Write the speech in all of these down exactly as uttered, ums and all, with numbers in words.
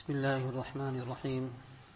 بسم الله الرحمن الرحيم.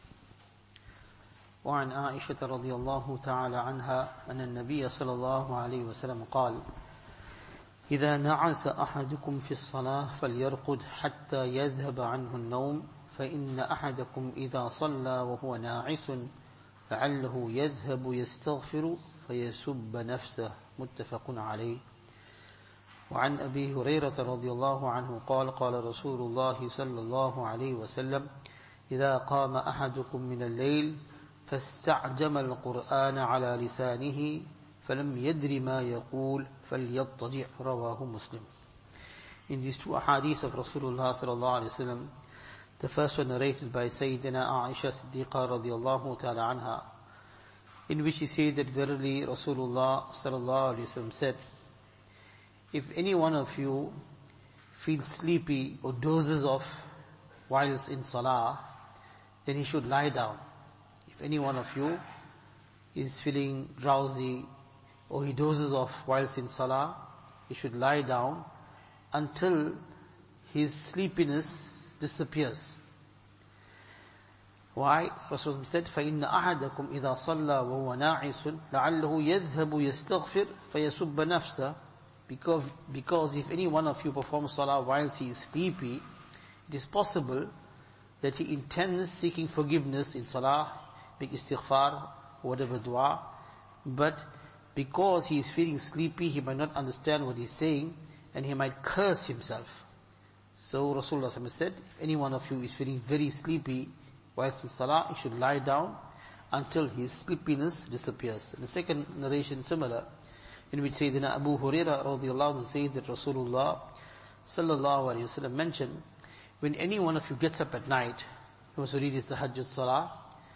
وعن عائشة رضي الله تعالى عنها أن النبي صلى الله عليه وسلم قال: إذا نعس أحدكم في الصلاة فليرقد حتى يذهب عنه النوم، فإن أحدكم إذا صلى وهو ناعس لعله يذهب يستغفر فيسب نفسه. متفق عليه. وعن أبي هريرة رضي الله عنه قال: قال رسول الله صلى الله عليه وسلم: إذا قام أحدكم من الليل فاستعجم القرآن على لسانه فلم يدر ما يقول فليضطجع. رواه Muslim. In these two ahadith of Rasulullah sallallahu alaihi wasallam, the first one narrated by Sayyidina Aisha Siddiqa radiyallahu ta'ala anha, in which he said that verily Rasulullah sallallahu alaihi wasallam said, if any one of you feels sleepy or dozes off whilst in salah, then he should lie down. If any one of you is feeling drowsy or he dozes off whilst in salah, he should lie down until his sleepiness disappears. Why? Rasulullah said, فَإِنَّ أَحَدَكُمْ إِذَا صَلَّى وَهُوَ نَاعِسٌ لَعَلَّهُ يَذْهَبُ يَسْتَغْفِرْ فَيَسُبَّ نَفْسَهُ. Because, because if any one of you performs salah whilst he is sleepy, it is possible that he intends seeking forgiveness in salah, make istighfar, whatever dua, but because he is feeling sleepy, he might not understand what he is saying, and he might curse himself. So Rasulullah said, if any one of you is feeling very sleepy whilst in salah, he should lie down until his sleepiness disappears. And the second narration similar, in which Sayyidina Abu Huraira radiyallahu anhu says that Rasulullah sallallahu alayhi wasallam mentioned, when any one of you gets up at night, he was to read his tahajjud salah,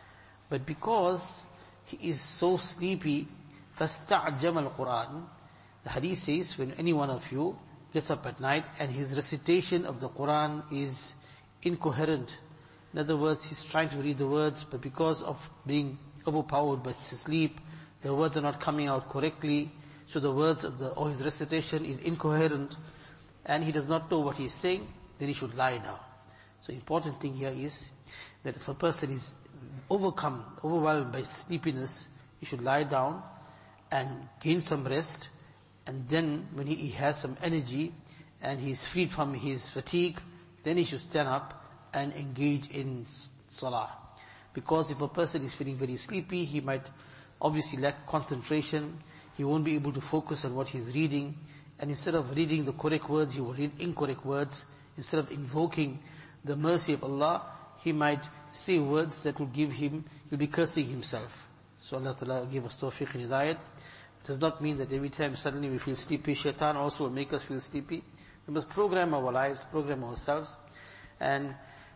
but because he is so sleepy, فَاسْتَعْجَمَ الْقُرْآنِ, the hadith says, when any one of you gets up at night and his recitation of the Qur'an is incoherent, in other words, he's trying to read the words, but because of being overpowered by sleep, the words are not coming out correctly, so the words of the, or his recitation is incoherent, and he does not know what he is saying, then he should lie down. So important thing here is that if a person is overcome, overwhelmed by sleepiness, he should lie down and gain some rest, and then when he, he has some energy and he is freed from his fatigue, then he should stand up and engage in salah. Because if a person is feeling very sleepy, he might obviously lack concentration, he won't be able to focus on what he's reading, and instead of reading the correct words, he will read incorrect words. Instead of invoking the mercy of Allah, he might say words that will give him, he'll be cursing himself. So Allah Ta'ala give us tawfiq and hidayat. It does not mean that every time suddenly we feel sleepy, shaitan also will make us feel sleepy. We must program our lives, program ourselves, and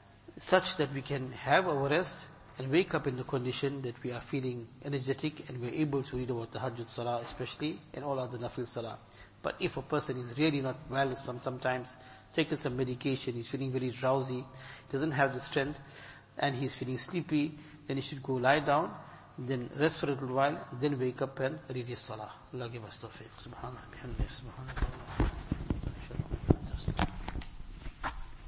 such that we can have our rest and wake up in the condition that we are feeling energetic and we are able to read about the tahajjud salah especially, and all other nafil salah. But if a person is really not well, sometimes taking some medication, he's feeling very drowsy, doesn't have the strength, and he's feeling sleepy, then he should go lie down, then rest for a little while, then wake up and read his salah. Allah give us tawfiq. Subhanallah, bihamdih, subhanallah.